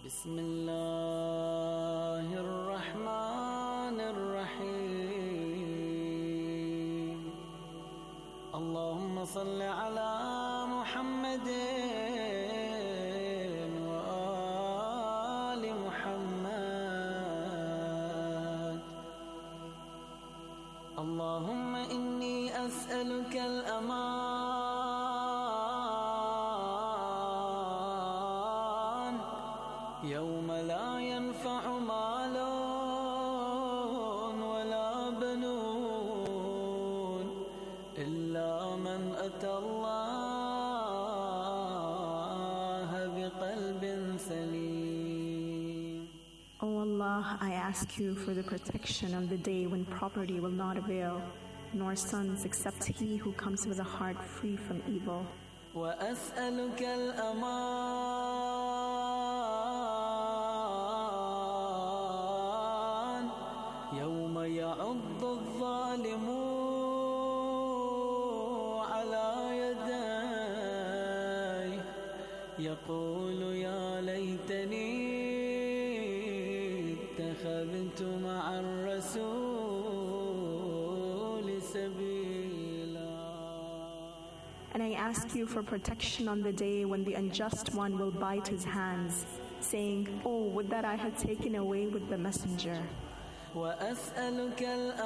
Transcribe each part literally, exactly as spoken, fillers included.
بسم الله الرحمن الرحيم اللهم صل على محمد وآل محمد اللهم إني أسألك الأمان يوم لا ينفع مال ولا بنون إلا من أتى الله بقلب سليم. O Allah, I ask you for the protection on the day when property will not avail, nor sons except he who comes with a heart free from evil. وأسألك الأمان يوم يعض الظالم على يديه يقول يا ليتني اتخذت مع الرسول سبيلا. And I ask you for protection on the day when the unjust one will bite his hands, saying, Oh, would that I had taken away with the messenger. وأسألك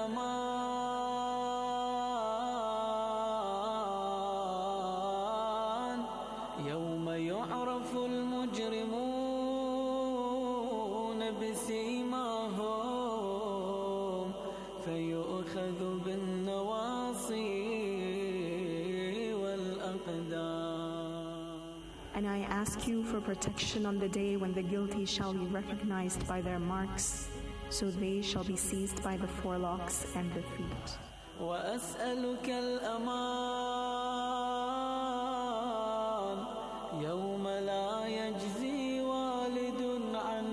الأمان يوم يعرف المجرمون بسيماهم فيؤخذ بالنواصي And I ask you for protection on the day when the guilty shall be recognized by their marks, so they shall be seized by the forelocks and the feet. وأسألك الأمان يوم لا يجزي والد عن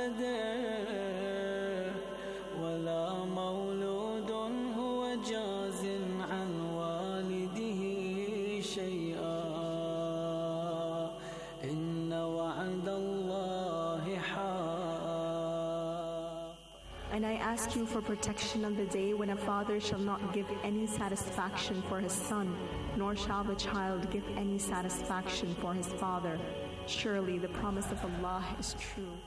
ولده ولا مولود هو جاز عن والده شيئا إن وعد الله حق. And I ask you for protection on the day when a father shall not give any satisfaction for his son, nor shall the child give any satisfaction for his father. Surely the promise of Allah is true.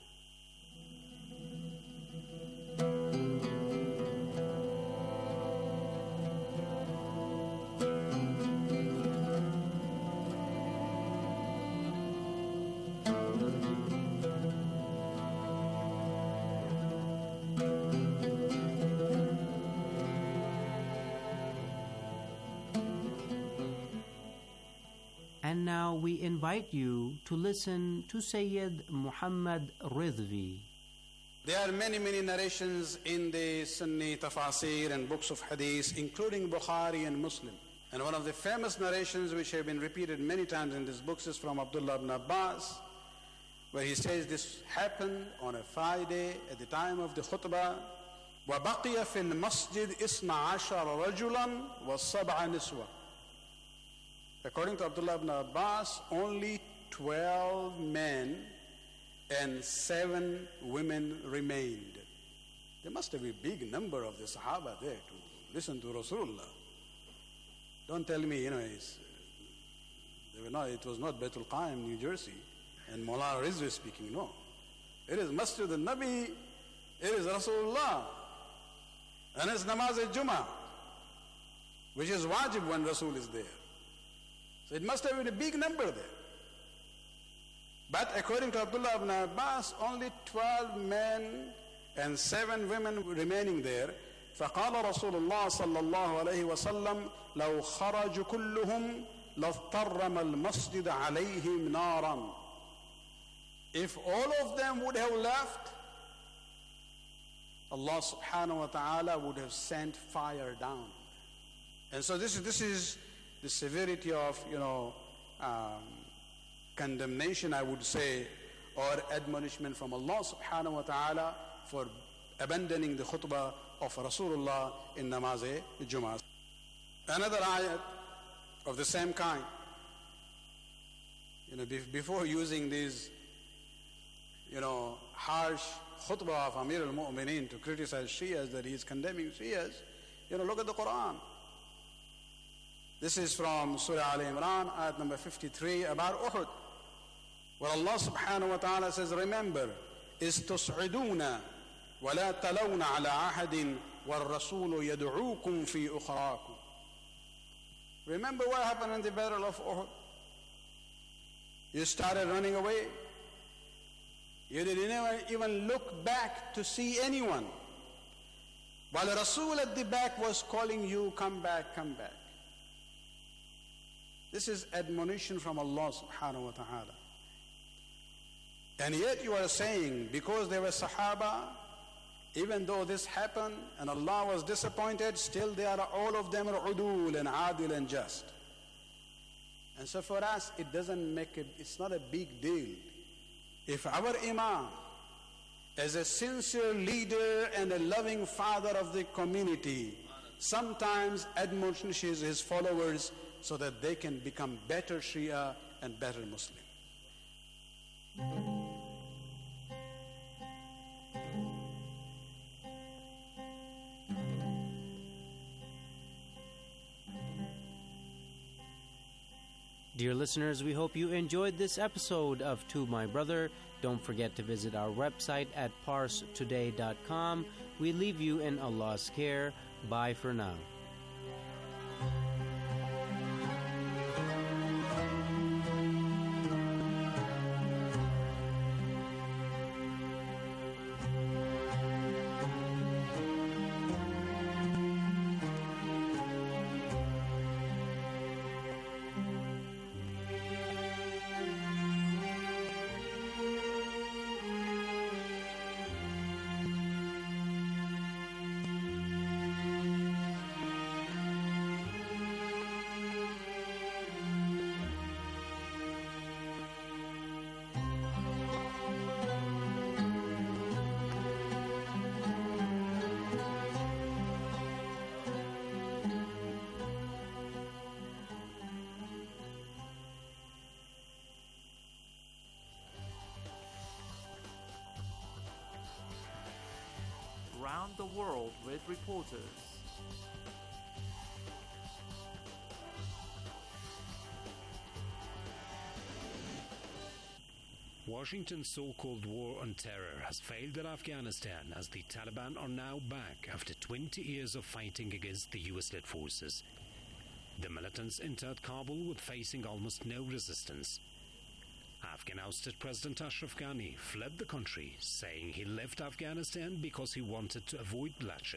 And now we invite you to listen to Sayyid Muhammad Rizvi. There are many, many narrations in the Sunni Tafasir and books of Hadith, including Bukhari and Muslim. And one of the famous narrations which have been repeated many times in these books is from Abdullah ibn Abbas, where he says this happened on a Friday at the time of the khutbah. وَبَقِيَ فِي الْمَسْجِدِ إِثْنَ عَشَرَ رَجُلًا وَالسَّبْعَ نِسْوَةً. According to Abdullah ibn Abbas, only twelve men and seven women remained. There must have been a big number of the Sahaba there to listen to Rasulullah. Don't tell me, you know, it's, they were not, it was not Baitul Qaim, New Jersey, and Mullah Rizvi speaking, no. It is Masjid al-Nabi, it is Rasulullah, and it's Namaz al-Jum'ah, which is wajib when Rasul is there. So it must have been a big number there. But according to Abdullah ibn Abbas, only twelve men and seven women remaining there. فقال رسول الله صلى الله عليه وسلم لو خرج كلهم لاضطرم المسجد عليهم نارا. If all of them would have left, Allah subhanahu wa ta'ala would have sent fire down. And so this is this is the severity of, you know, um, condemnation, I would say, or admonishment from Allah subhanahu wa ta'ala for abandoning the khutbah of Rasulullah in Namaz Jum'ah. Another ayat of the same kind. You know, before using these you know, harsh khutbah of Amir al-Mu'mineen to criticize Shias, that he is condemning Shias, you know, look at the Quran. This is from Surah Al-Imran, ayat number fifty-three, about Uhud, where Allah subhanahu wa ta'ala says, remember, is tus'iduna wa la talawna ala ahadin wal rasulu yad'ukum fi ukhrakum. Remember what happened in the battle of Uhud? You started running away. You didn't even look back to see anyone. While the Rasul at the back was calling you, come back, come back. This is admonition from Allah subhanahu wa ta'ala. And yet you are saying, because they were Sahaba, even though this happened and Allah was disappointed, still they are, all of them are udul and adil and just. And so for us, it doesn't make it, it's not a big deal. If our Imam, as a sincere leader and a loving father of the community, sometimes admonishes his followers so that they can become better Shia and better Muslim. Dear listeners, we hope you enjoyed this episode of To My Brother. Don't forget to visit our website at pars today dot com. We leave you in Allah's care. Bye for now. Around the world with reporters. Washington's so-called war on terror has failed in Afghanistan as the Taliban are now back after twenty years of fighting against the U S-led forces. The militants entered Kabul with facing almost no resistance. Afghan ousted President Ashraf Ghani fled the country, saying he left Afghanistan because he wanted to avoid bloodshed.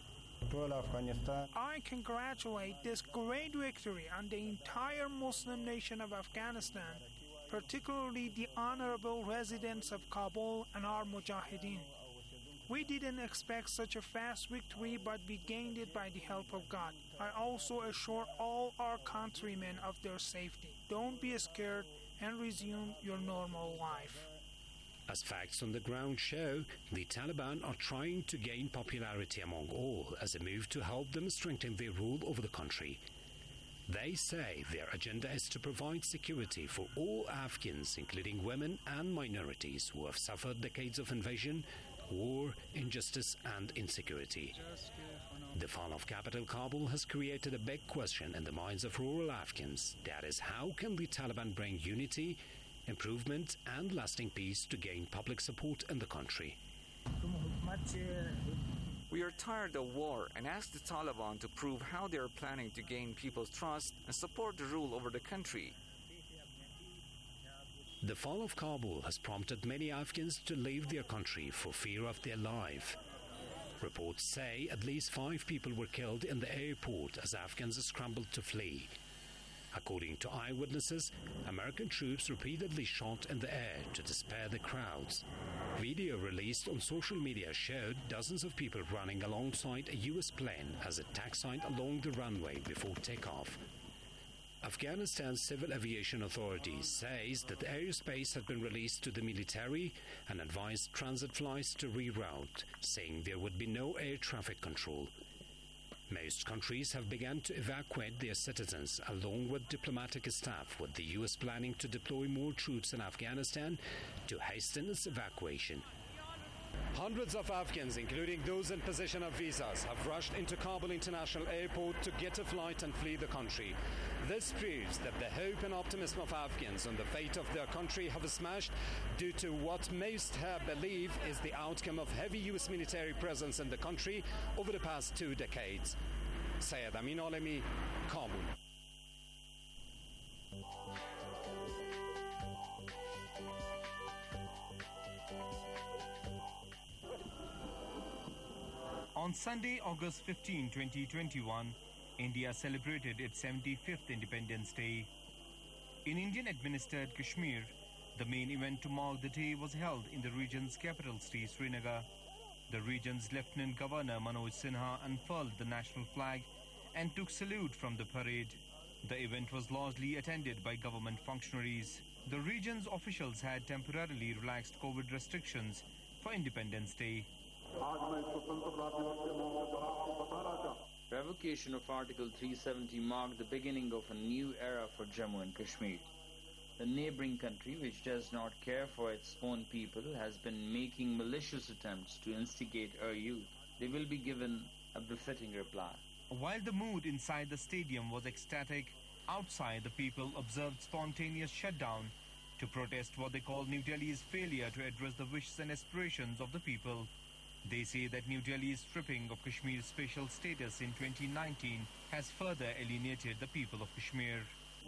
I congratulate this great victory on the entire Muslim nation of Afghanistan, particularly the honorable residents of Kabul and our Mujahideen. We didn't expect such a fast victory, but we gained it by the help of God. I also assure all our countrymen of their safety. Don't be scared and resume your normal life. As facts on the ground show, the Taliban are trying to gain popularity among all as a move to help them strengthen their rule over the country. They say their agenda is to provide security for all Afghans, including women and minorities who have suffered decades of invasion, war, injustice and insecurity. The fall of capital Kabul has created a big question in the minds of rural Afghans. That is, how can the Taliban bring unity, improvement and lasting peace to gain public support in the country? We are tired of war and ask the Taliban to prove how they are planning to gain people's trust and support the rule over the country. The fall of Kabul has prompted many Afghans to leave their country for fear of their life. Reports say at least five people were killed in the airport as Afghans scrambled to flee. According to eyewitnesses, American troops repeatedly shot in the air to disperse the crowds. Video released on social media showed dozens of people running alongside a U S plane as it taxied along the runway before takeoff. Afghanistan's Civil Aviation Authority says that airspace had been released to the military and advised transit flights to reroute, saying there would be no air traffic control. Most countries have begun to evacuate their citizens along with diplomatic staff, with the U S planning to deploy more troops in Afghanistan to hasten its evacuation. Hundreds of Afghans, including those in possession of visas, have rushed into Kabul International Airport to get a flight and flee the country. This proves that the hope and optimism of Afghans on the fate of their country have smashed due to what most have believe is the outcome of heavy U S military presence in the country over the past two decades. Syed Amin Alemi, Kabul. On Sunday, August fifteenth, twenty twenty-one, India celebrated its seventy-fifth Independence Day. In Indian-administered Kashmir, the main event to mark the day was held in the region's capital city, Srinagar. The region's Lieutenant Governor Manoj Sinha unfurled the national flag and took salute from the parade. The event was largely attended by government functionaries. The region's officials had temporarily relaxed COVID restrictions for Independence Day. Revocation of Article three seventy marked the beginning of a new era for Jammu and Kashmir. The neighboring country, which does not care for its own people, has been making malicious attempts to instigate our youth. They will be given a befitting reply. While the mood inside the stadium was ecstatic, outside the people observed spontaneous shutdown to protest what they call New Delhi's failure to address the wishes and aspirations of the people. They say that New Delhi's stripping of Kashmir's special status in twenty nineteen has further alienated the people of Kashmir.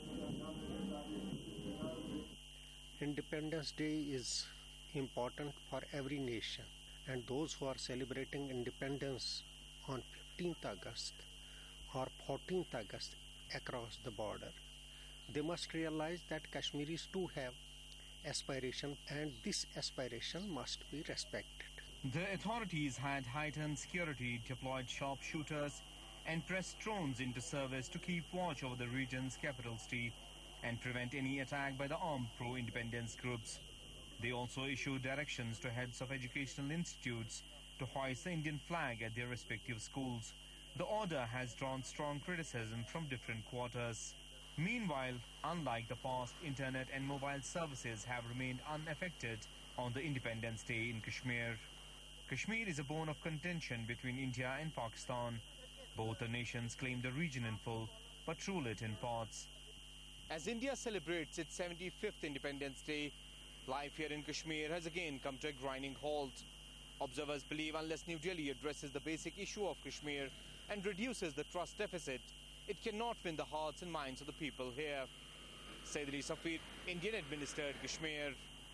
Independence Day is important for every nation, and those who are celebrating independence on fifteenth August or fourteenth August across the border, they must realize that Kashmiris too have aspiration, and this aspiration must be respected. The authorities had heightened security, deployed sharpshooters, and pressed drones into service to keep watch over the region's capital city and prevent any attack by the armed pro-independence groups. They also issued directions to heads of educational institutes to hoist the Indian flag at their respective schools. The order has drawn strong criticism from different quarters. Meanwhile, unlike the past, internet and mobile services have remained unaffected on the Independence Day in Kashmir. Kashmir is a bone of contention between India and Pakistan. Both the nations claim the region in full, but rule it in parts. As India celebrates its seventy-fifth Independence Day, life here in Kashmir has again come to a grinding halt. Observers believe unless New Delhi addresses the basic issue of Kashmir and reduces the trust deficit, it cannot win the hearts and minds of the people here. Sayyid Ali Safir, Indian-administered Kashmir.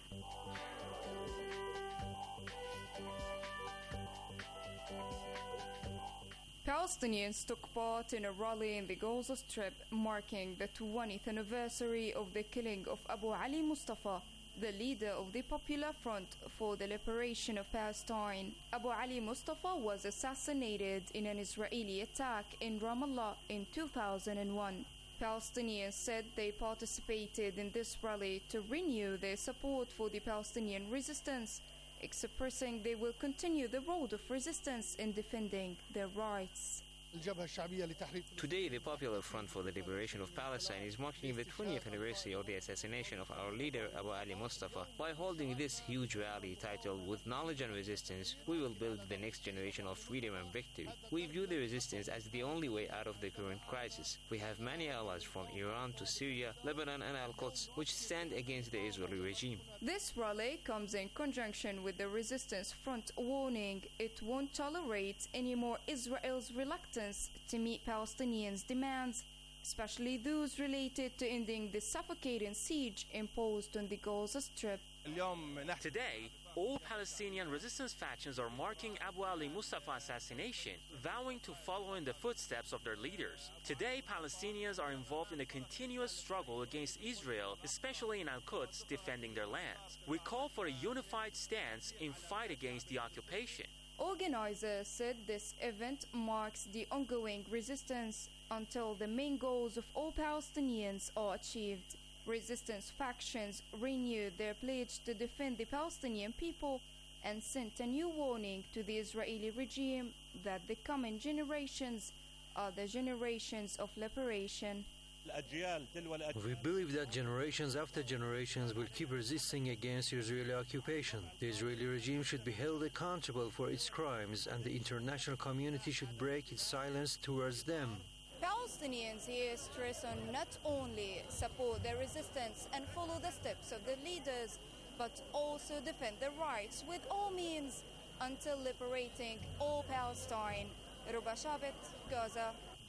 Palestinians took part in a rally in the Gaza Strip marking the twentieth anniversary of the killing of Abu Ali Mustafa, the leader of the Popular Front for the Liberation of Palestine. Abu Ali Mustafa was assassinated in an Israeli attack in Ramallah in two thousand one. Palestinians said they participated in this rally to renew their support for the Palestinian resistance, expressing they will continue the road of resistance in defending their rights. Today, the Popular Front for the Liberation of Palestine is marking the twentieth anniversary of the assassination of our leader Abu Ali Mustafa. By holding this huge rally titled "With Knowledge and Resistance, we will build the next generation of freedom and victory," we view the resistance as the only way out of the current crisis. We have many allies from Iran to Syria, Lebanon and Al-Quds, which stand against the Israeli regime. This rally comes in conjunction with the Resistance Front warning it won't tolerate any more Israel's reluctance to meet Palestinians' demands, especially those related to ending the suffocating siege imposed on the Gaza Strip. Today, all Palestinian resistance factions are marking Abu Ali Mustafa's assassination, vowing to follow in the footsteps of their leaders. Today, Palestinians are involved in a continuous struggle against Israel, especially in Al-Quds, defending their lands. We call for a unified stance in fight against the occupation. Organizers said this event marks the ongoing resistance until the main goals of all Palestinians are achieved. Resistance factions renewed their pledge to defend the Palestinian people and sent a new warning to the Israeli regime that the coming generations are the generations of liberation. We believe that generations after generations will keep resisting against Israeli occupation. The Israeli regime should be held accountable for its crimes, and the international community should break its silence towards them. Palestinians here stress on not only support their resistance and follow the steps of the leaders, but also defend their rights with all means until liberating all Palestine. Ruba Shabit, Gaza.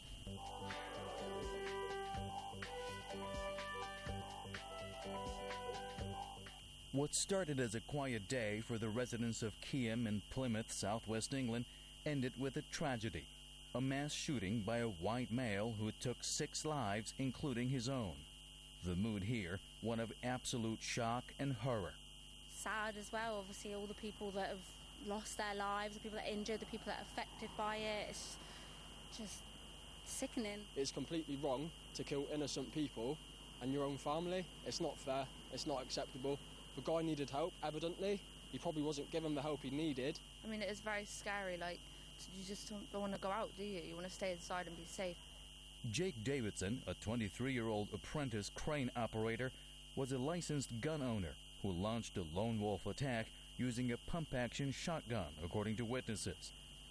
What started as a quiet day for the residents of Keyham in Plymouth, southwest England, ended with a tragedy. A mass shooting by a white male who took six lives, including his own. The mood here, one of absolute shock and horror. Sad as well, obviously, all the people that have lost their lives, the people that are injured, the people that are affected by it. It's just sickening. It's completely wrong to kill innocent people and your own family. It's not fair. It's not acceptable. The guy needed help, evidently. He probably wasn't given the help he needed. I mean, it is very scary. Like, you just don't, don't want to go out, do you? You want to stay inside and be safe. Jake Davidson, a twenty-three-year-old apprentice crane operator, was a licensed gun owner who launched a lone wolf attack using a pump-action shotgun, according to witnesses.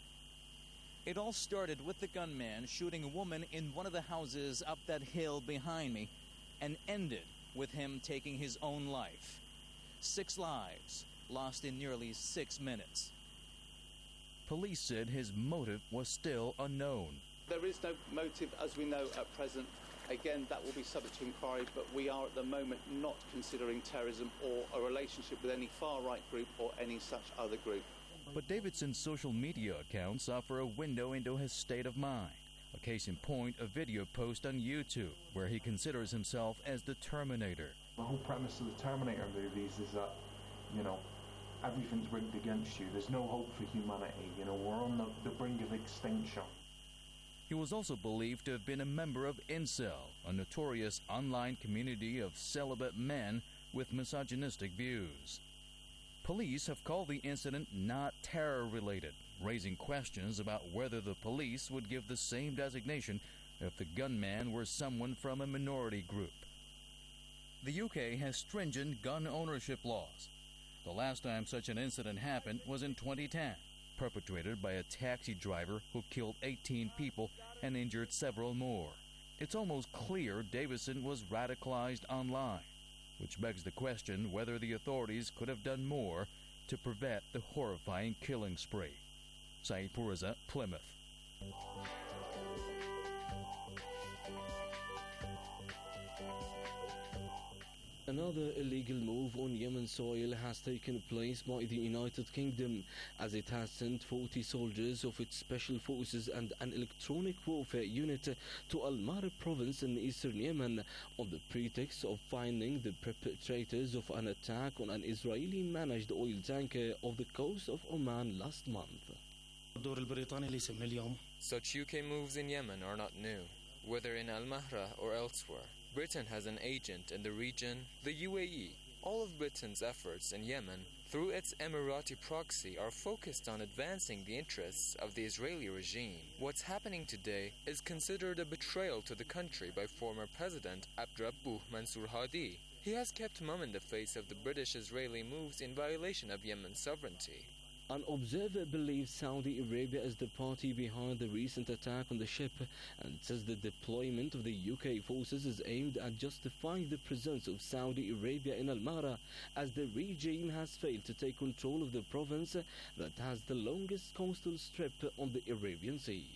It all started with the gunman shooting a woman in one of the houses up that hill behind me, and ended with him taking his own life. Six lives lost in nearly six minutes. Police said his motive was still unknown. There is no motive as we know at present. Again, that will be subject to inquiry, but we are at the moment not considering terrorism or a relationship with any far-right group or any such other group. But Davidson's social media accounts offer a window into his state of mind. A case in point, a video post on YouTube where he considers himself as the Terminator. The whole premise of the Terminator movies is that, you know, everything's rigged against you. There's no hope for humanity. You know, we're on the, the brink of extinction. He was also believed to have been a member of Incel, a notorious online community of celibate men with misogynistic views. Police have called the incident not terror-related, raising questions about whether the police would give the same designation if the gunman were someone from a minority group. The U K has stringent gun ownership laws. The last time such an incident happened was in twenty ten, perpetrated by a taxi driver who killed eighteen people and injured several more. It's almost clear Davison was radicalized online, which begs the question whether the authorities could have done more to prevent the horrifying killing spree. Saeed Purza, Plymouth. Another illegal move on Yemen soil has taken place by the United Kingdom, as it has sent forty soldiers of its special forces and an electronic warfare unit to Al-Marib province in eastern Yemen on the pretext of finding the perpetrators of an attack on an Israeli-managed oil tanker off the coast of Oman last month. Such U K moves in Yemen are not new, whether in Al-Mahra or elsewhere. Britain has an agent in the region, the U A E. All of Britain's efforts in Yemen, through its Emirati proxy, are focused on advancing the interests of the Israeli regime. What's happening today is considered a betrayal to the country by former President Abdrabbuh Mansour Hadi. He has kept mum in the face of the British-Israeli moves in violation of Yemen's sovereignty. An observer believes Saudi Arabia is the party behind the recent attack on the ship and says the deployment of the U K forces is aimed at justifying the presence of Saudi Arabia in Al-Mahra, as the regime has failed to take control of the province that has the longest coastal strip on the Arabian Sea.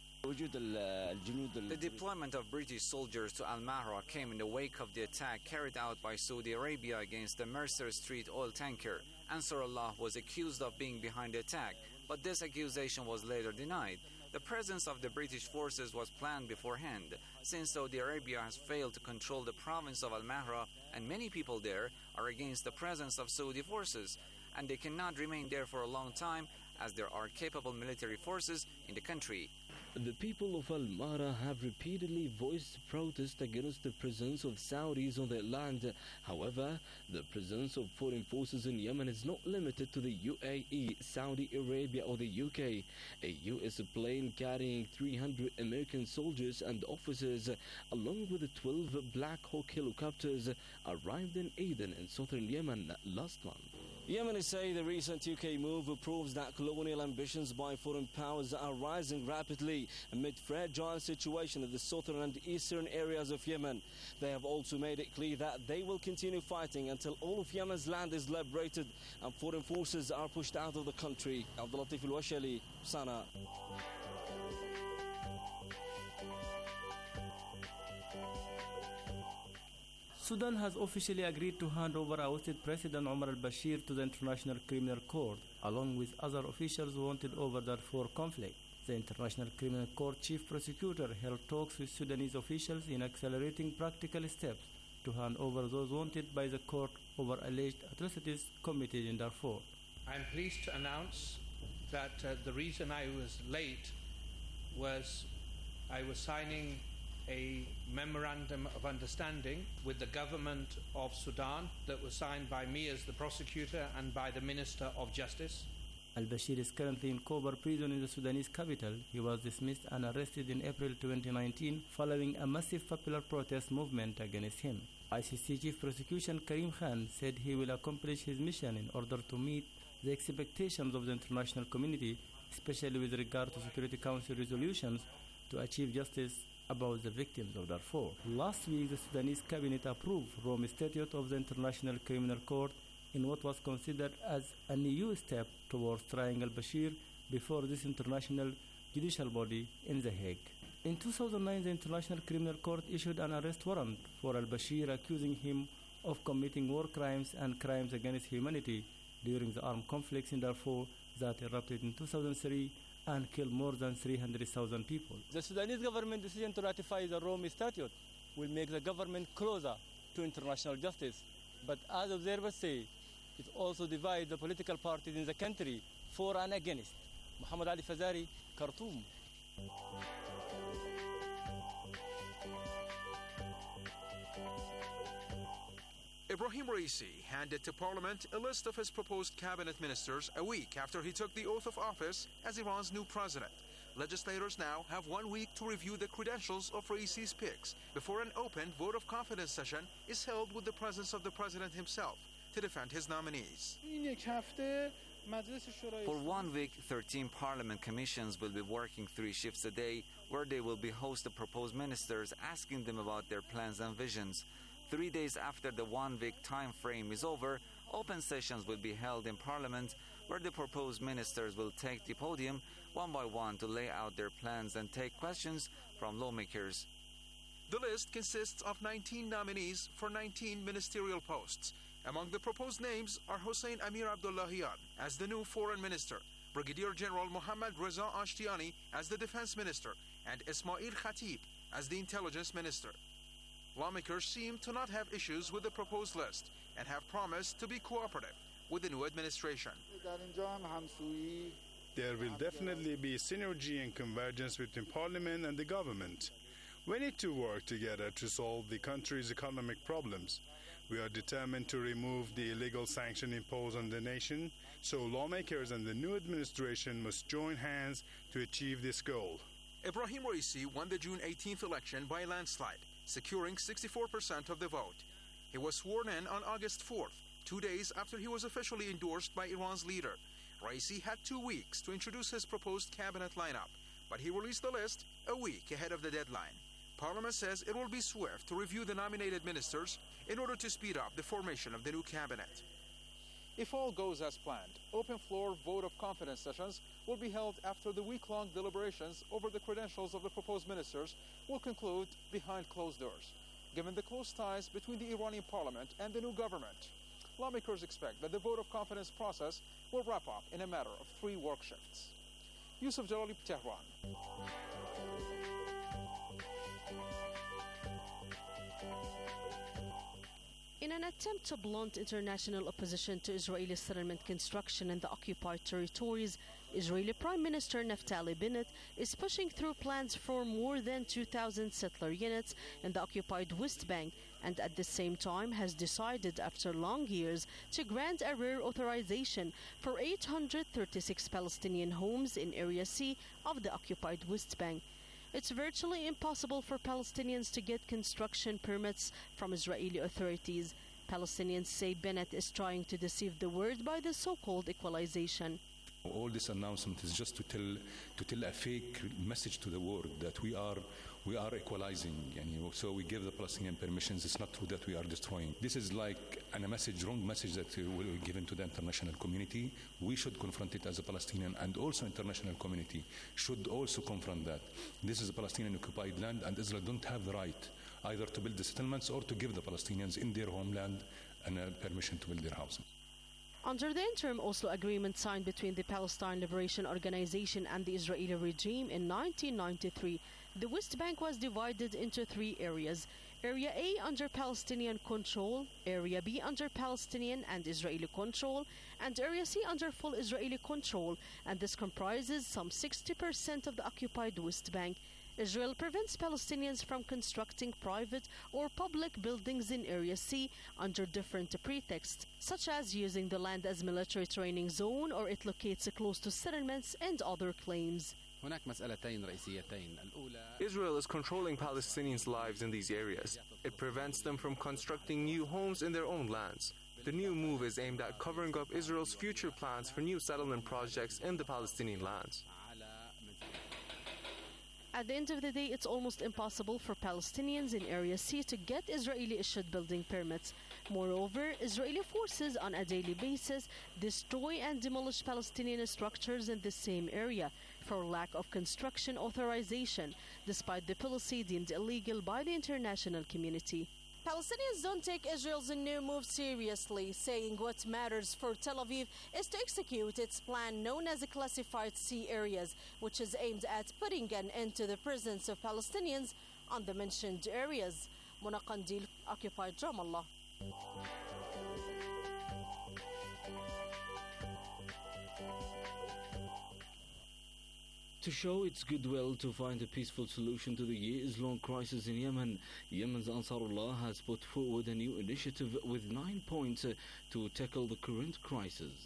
The deployment of British soldiers to Al-Mahra came in the wake of the attack carried out by Saudi Arabia against the Mercer Street oil tanker. Ansarullah was accused of being behind the attack, but this accusation was later denied. The presence of the British forces was planned beforehand, since Saudi Arabia has failed to control the province of Al-Mahra, and many people there are against the presence of Saudi forces, and they cannot remain there for a long time as there are capable military forces in the country. The people of Al-Mahra have repeatedly voiced protest against the presence of Saudis on their land. However, the presence of foreign forces in Yemen is not limited to the U A E, Saudi Arabia or the U K. A U S plane carrying three hundred American soldiers and officers, along with twelve Black Hawk helicopters, arrived in Aden in southern Yemen last month. Yemenis say the recent U K move proves that colonial ambitions by foreign powers are rising rapidly amid fragile situation in the southern and eastern areas of Yemen. They have also made it clear that they will continue fighting until all of Yemen's land is liberated and foreign forces are pushed out of the country. Abdul Latif Al-Washali, Sana. Sudan has officially agreed to hand over ousted President Omar al-Bashir to the International Criminal Court, along with other officials wanted over the Darfur conflict. The International Criminal Court chief prosecutor held talks with Sudanese officials in accelerating practical steps to hand over those wanted by the court over alleged atrocities committed in Darfur. I'm pleased to announce that uh, the reason I was late was I was signing a memorandum of understanding with the government of Sudan that was signed by me as the prosecutor and by the Minister of Justice. Al-Bashir is currently in Kobar prison in the Sudanese capital. He was dismissed and arrested in April twenty nineteen following a massive popular protest movement against him. I C C Chief Prosecution Karim Khan said he will accomplish his mission in order to meet the expectations of the international community, especially with regard to Security Council resolutions to achieve justice about the victims of Darfur. Last week, the Sudanese cabinet approved Rome Statute of the International Criminal Court in what was considered as a new step towards trying al-Bashir before this international judicial body in The Hague. In two thousand nine, the International Criminal Court issued an arrest warrant for al-Bashir, accusing him of committing war crimes and crimes against humanity during the armed conflicts in Darfur that erupted in two thousand three and killed more than three hundred thousand people. The Sudanese government decision to ratify the Rome Statute will make the government closer to international justice. But as observers say, it also divides the political parties in the country for and against. Muhammad Ali Fazari, Khartoum. Ibrahim Raisi handed to Parliament a list of his proposed cabinet ministers a week after he took the oath of office as Iran's new president. Legislators now have one week to review the credentials of Raisi's picks before an open vote of confidence session is held with the presence of the president himself to defend his nominees. For one week, thirteen parliament commissions will be working three shifts a day, where they will be host the proposed ministers, asking them about their plans and visions. Three days after the one-week time frame is over, open sessions will be held in Parliament, where the proposed ministers will take the podium one by one to lay out their plans and take questions from lawmakers. The list consists of nineteen nominees for nineteen ministerial posts. Among the proposed names are Hossein Amir Abdullahian as the new foreign minister, Brigadier General Mohammad Reza Ashtiani as the defense minister, and Ismail Khatib as the intelligence minister. Lawmakers seem to not have issues with the proposed list and have promised to be cooperative with the new administration. There will definitely be synergy and convergence between Parliament and the government. We need to work together to solve the country's economic problems. We are determined to remove the illegal sanction imposed on the nation, so lawmakers and the new administration must join hands to achieve this goal. Ibrahim Raisi won the June eighteenth election by a landslide, securing sixty-four percent of the vote. He was sworn in on August fourth, two days after he was officially endorsed by Iran's leader. Raisi had two weeks to introduce his proposed cabinet lineup, but he released the list a week ahead of the deadline. Parliament says it will be swift to review the nominated ministers in order to speed up the formation of the new cabinet. If all goes as planned, open floor vote of confidence sessions will be held after the week-long deliberations over the credentials of the proposed ministers will conclude behind closed doors. Given the close ties between the Iranian parliament and the new government, lawmakers expect that the vote of confidence process will wrap up in a matter of three work shifts. Yusuf Jalali, Tehran. In an attempt to blunt international opposition to Israeli settlement construction in the occupied territories, Israeli Prime Minister Naftali Bennett is pushing through plans for more than two thousand settler units in the occupied West Bank, and at the same time has decided after long years to grant a rare authorization for eight hundred thirty-six Palestinian homes in Area C of the occupied West Bank. It's virtually impossible for Palestinians to get construction permits from Israeli authorities. Palestinians say Bennett is trying to deceive the world by the so-called equalization. All this announcement is just to tell to tell a fake message to the world that we are we are equalizing, and you know, so we give the Palestinian permissions. It's not true that we are destroying. This is like a message, wrong message that will be given to the international community. We should confront it as a Palestinian, and also international community should also confront that. This is a Palestinian occupied land, and Israel don't have the right either to build the settlements or to give the Palestinians in their homeland and uh, permission to build their houses. Under the interim Oslo agreement signed between the Palestine Liberation Organization and the Israeli regime in nineteen ninety-three, the West Bank was divided into three areas. Area A under Palestinian control, Area B under Palestinian and Israeli control, and Area C under full Israeli control, and this comprises some sixty percent of the occupied West Bank. Israel prevents Palestinians from constructing private or public buildings in Area C under different pretexts, such as using the land as military training zone, or it locates close to settlements, and other claims. Israel is controlling Palestinians' lives in these areas. It prevents them from constructing new homes in their own lands. The new move is aimed at covering up Israel's future plans for new settlement projects in the Palestinian lands. At the end of the day, it's almost impossible for Palestinians in Area C to get Israeli-issued building permits. Moreover, Israeli forces on a daily basis destroy and demolish Palestinian structures in the same area for lack of construction authorization, despite the policy deemed illegal by the international community. Palestinians don't take Israel's new move seriously, saying what matters for Tel Aviv is to execute its plan known as the Classified C areas, which is aimed at putting an end to the presence of Palestinians on the mentioned areas. Mona Qandil, Occupied Ramallah. To show its goodwill to find a peaceful solution to the years-long crisis in Yemen, Yemen's Ansarullah has put forward a new initiative with nine points uh, to tackle the current crisis.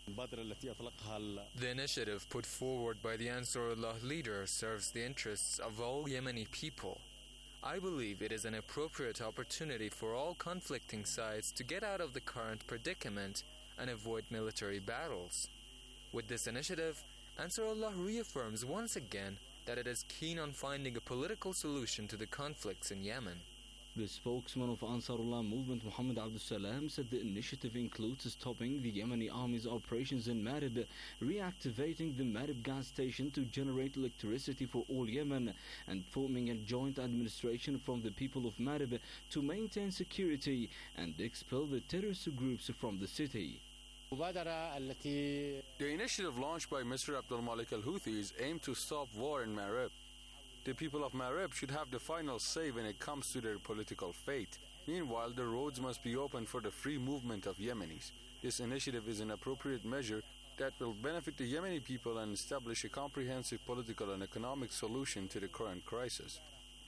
The initiative put forward by the Ansarullah leader serves the interests of all Yemeni people. I believe it is an appropriate opportunity for all conflicting sides to get out of the current predicament and avoid military battles. With this initiative, Ansarullah reaffirms once again that it is keen on finding a political solution to the conflicts in Yemen. The spokesman of Ansarullah movement, Mohammed Abdul Salam, said the initiative includes stopping the Yemeni army's operations in Marib, reactivating the Marib gas station to generate electricity for all Yemen, and forming a joint administration from the people of Marib to maintain security and expel the terrorist groups from the city. The initiative launched by Mister Abdul Malik al-Houthi aimed to stop war in Marib. The people of Marib should have the final say when it comes to their political fate. Meanwhile, the roads must be open for the free movement of Yemenis. This initiative is an appropriate measure that will benefit the Yemeni people and establish a comprehensive political and economic solution to the current crisis.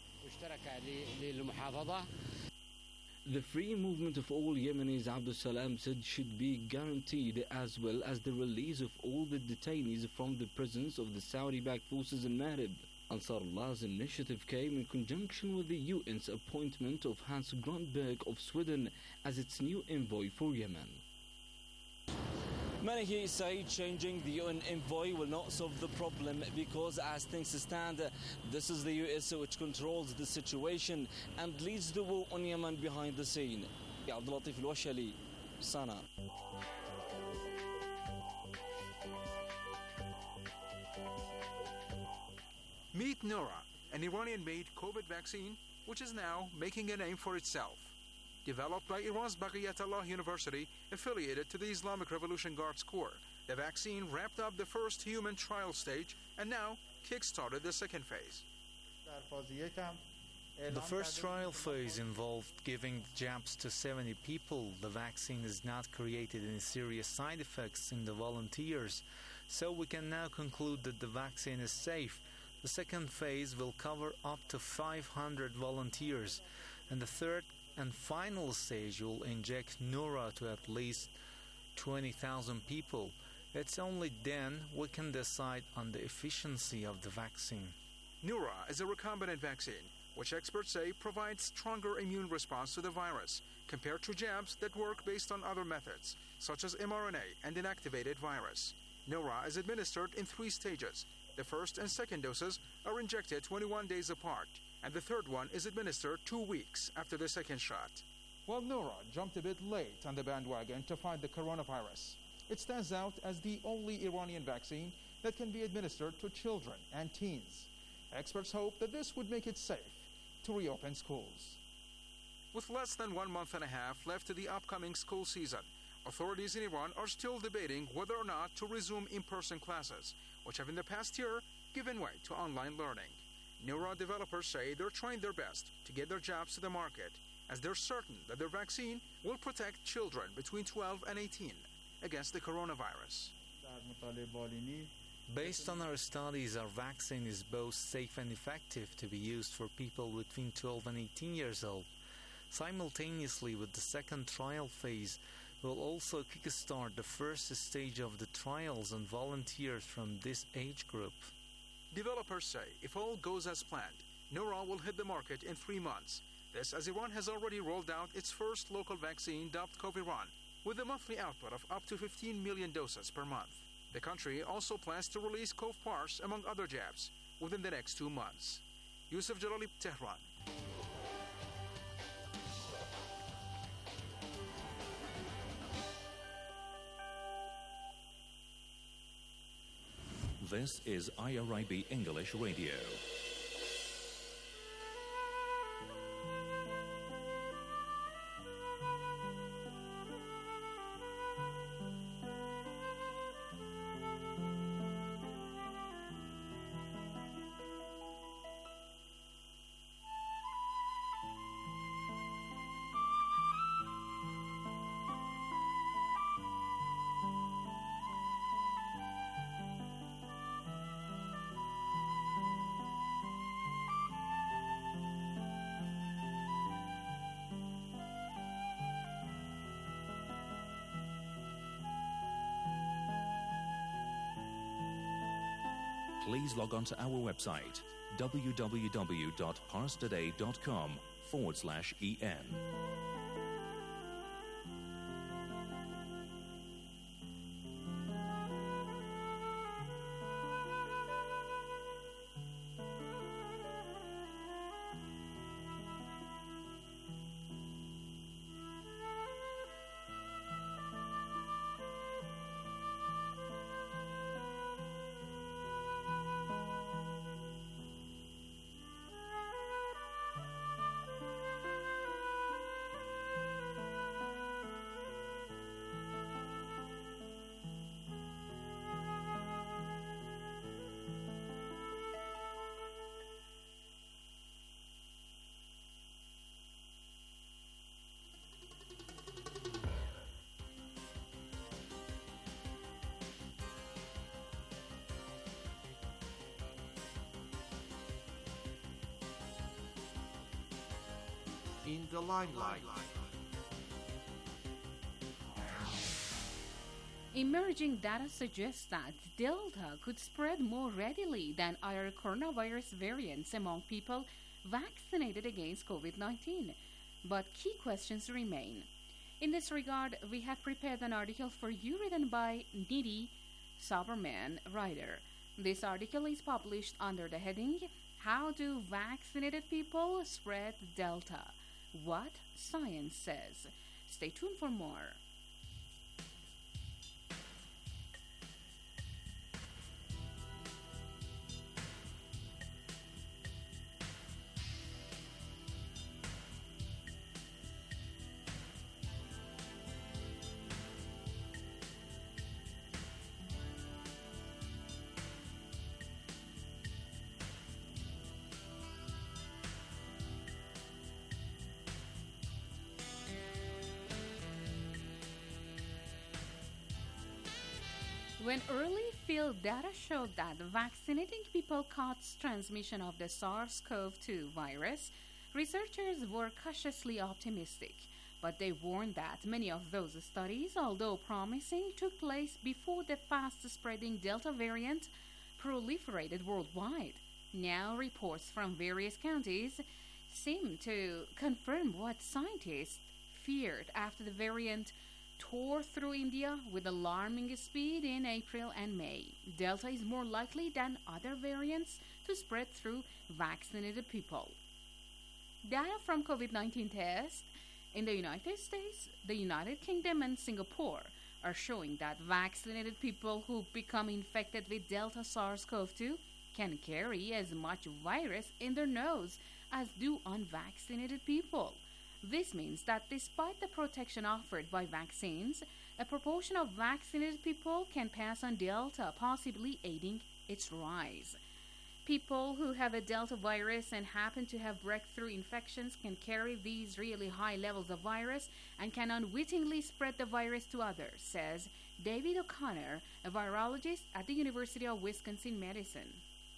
The free movement of all Yemenis, Abdul Salam said, should be guaranteed, as well as the release of all the detainees from the prisons of the Saudi-backed forces in Marib. Ansarullah's initiative came in conjunction with the U N's appointment of Hans Grundberg of Sweden as its new envoy for Yemen. Many here say changing the U N envoy will not solve the problem because, as things stand, this is the U S which controls the situation and leads the war on Yemen behind the scene. Abdul Latif Al-Washali, Sana. Meet Nora, an Iranian-made COVID vaccine which is now making a name for itself. Developed by Iran's Baqiyatullah University, affiliated to the Islamic Revolution Guards Corps, the vaccine wrapped up the first human trial stage and now kick-started the second phase. The first trial phase involved giving jabs to seventy people. The vaccine has not created any serious side effects in the volunteers. So we can now conclude that the vaccine is safe. The second phase will cover up to five hundred volunteers, and the third and final stage will inject Noura to at least twenty thousand people. It's only then we can decide on the efficiency of the vaccine. Noura is a recombinant vaccine, which experts say provides stronger immune response to the virus compared to jabs that work based on other methods, such as mRNA and inactivated virus. Noura is administered in three stages. The first and second doses are injected twenty-one days apart, and the third one is administered two weeks after the second shot. While Noura jumped a bit late on the bandwagon to fight the coronavirus, it stands out as the only Iranian vaccine that can be administered to children and teens. Experts hope that this would make it safe to reopen schools. With less than one month and a half left to the upcoming school season, authorities in Iran are still debating whether or not to resume in-person classes, which have in the past year given way to online learning. Noura developers say they're trying their best to get their jabs to the market, as they're certain that their vaccine will protect children between twelve and eighteen against the coronavirus. Based on our studies, our vaccine is both safe and effective to be used for people between twelve and eighteen years old. Simultaneously with the second trial phase, we'll also kickstart the first stage of the trials on volunteers from this age group. Developers say if all goes as planned, Noura will hit the market in three months. This as Iran has already rolled out its first local vaccine dubbed Coviran, with a monthly output of up to fifteen million doses per month. The country also plans to release Covpars among other jabs within the next two months. Yusuf Jalali, Tehran. This is I R I B English Radio. Please log on to our website, www.parstoday.com forward slash EN. In the limelight. Emerging data suggests that Delta could spread more readily than other coronavirus variants among people vaccinated against COVID nineteen. But key questions remain. In this regard, we have prepared an article for you written by Nidhi Sauberman, writer. This article is published under the heading, How Do Vaccinated People Spread Delta? What Science Says. Stay tuned for more. When early field data showed that vaccinating people caught transmission of the SARS CoV two virus, researchers were cautiously optimistic. But they warned that many of those studies, although promising, took place before the fast-spreading Delta variant proliferated worldwide. Now, reports from various counties seem to confirm what scientists feared after the variant tore through India with alarming speed in April and May. Delta is more likely than other variants to spread through vaccinated people. Data from COVID nineteen tests in the United States, the United Kingdom, and Singapore are showing that vaccinated people who become infected with Delta SARS CoV two can carry as much virus in their nose as do unvaccinated people. This means that despite the protection offered by vaccines, a proportion of vaccinated people can pass on Delta, possibly aiding its rise. People who have a Delta virus and happen to have breakthrough infections can carry these really high levels of virus and can unwittingly spread the virus to others, says David O'Connor, a virologist at the University of Wisconsin-Madison.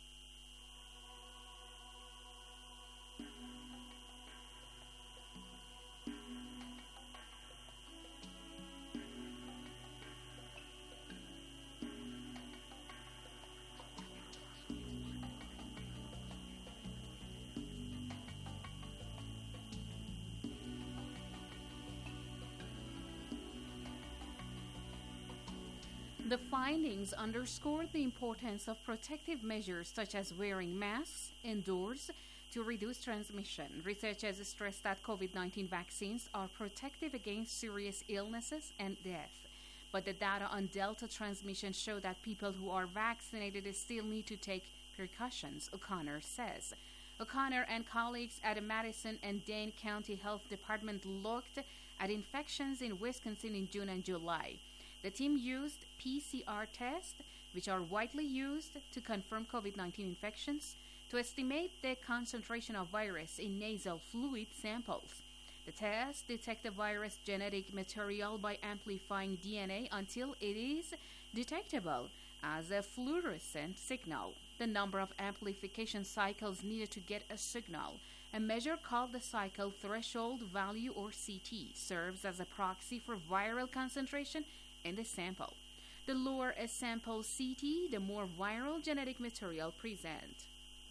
The findings underscore the importance of protective measures such as wearing masks indoors to reduce transmission. Researchers stress that COVID nineteen vaccines are protective against serious illnesses and death. But the data on Delta transmission show that people who are vaccinated still need to take precautions, O'Connor says. O'Connor and colleagues at the Madison and Dane County Health Department looked at infections in Wisconsin in June and July. The team used P C R tests, which are widely used to confirm COVID nineteen infections, to estimate the concentration of virus in nasal fluid samples. The tests detect the virus genetic material by amplifying D N A until it is detectable as a fluorescent signal. The number of amplification cycles needed to get a signal, a measure called the cycle threshold value or C T, serves as a proxy for viral concentration in the sample. The lower a sample C T, the more viral genetic material present.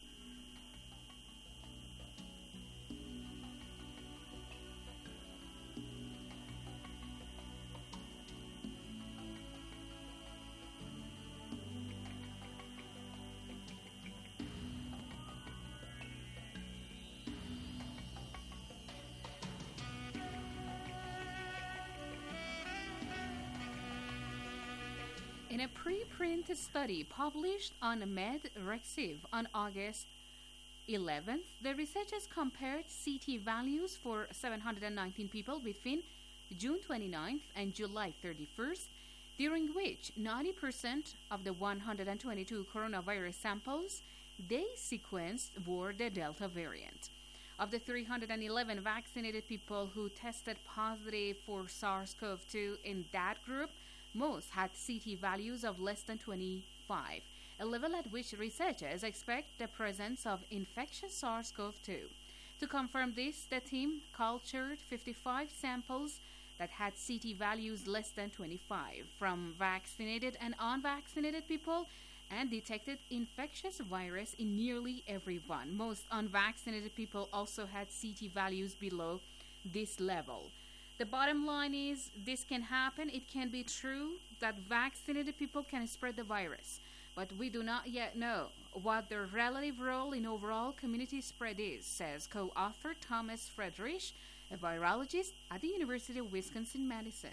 In a preprint study published on MedRxiv on August eleventh, the researchers compared C T values for seven hundred nineteen people between June twenty-ninth and July thirty-first, during which ninety percent of the one hundred twenty-two coronavirus samples they sequenced were the Delta variant. Of the three hundred eleven vaccinated people who tested positive for SARS CoV two in that group, most had C T values of less than twenty-five, a level at which researchers expect the presence of infectious SARS CoV two. To confirm this, the team cultured fifty-five samples that had C T values less than twenty-five from vaccinated and unvaccinated people and detected infectious virus in nearly everyone. Most unvaccinated people also had C T values below this level. The bottom line is this can happen. It can be true that vaccinated people can spread the virus, but we do not yet know what their relative role in overall community spread is, says co-author Thomas Friedrich, a virologist at the University of Wisconsin-Madison.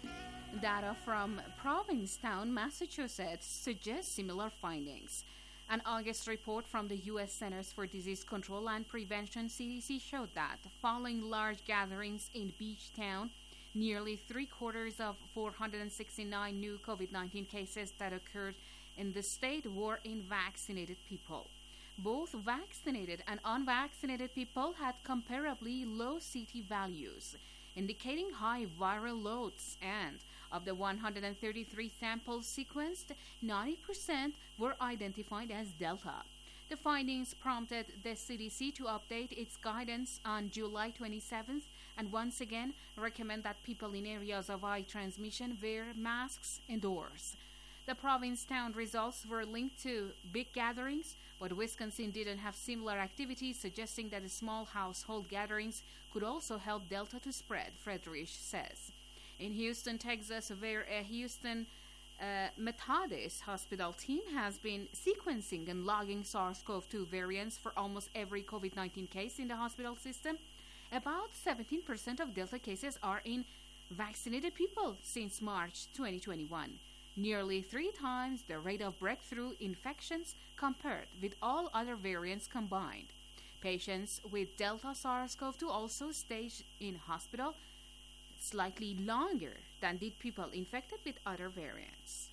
Data from Provincetown, Massachusetts suggests similar findings. An August report from the U S Centers for Disease Control and Prevention, C D C, showed that following large gatherings in Beach Town, nearly three-quarters of four hundred sixty-nine new COVID nineteen cases that occurred in the state were in vaccinated people. Both vaccinated and unvaccinated people had comparably low C T values, indicating high viral loads, and of the one hundred thirty-three samples sequenced, ninety percent were identified as Delta. The findings prompted the C D C to update its guidance on July twenty-seventh and once again recommend that people in areas of high transmission wear masks indoors. The Provincetown results were linked to big gatherings, but Wisconsin didn't have similar activities, suggesting that the small household gatherings could also help Delta to spread, Friedrich says. In Houston, Texas, where a Houston uh, Methodist hospital team has been sequencing and logging SARS-C o V two variants for almost every COVID nineteen case in the hospital system, about seventeen percent of Delta cases are in vaccinated people since March twenty twenty-one, nearly three times the rate of breakthrough infections compared with all other variants combined. Patients with Delta SARS-C o V two also stayed in hospital slightly longer than did people infected with other variants.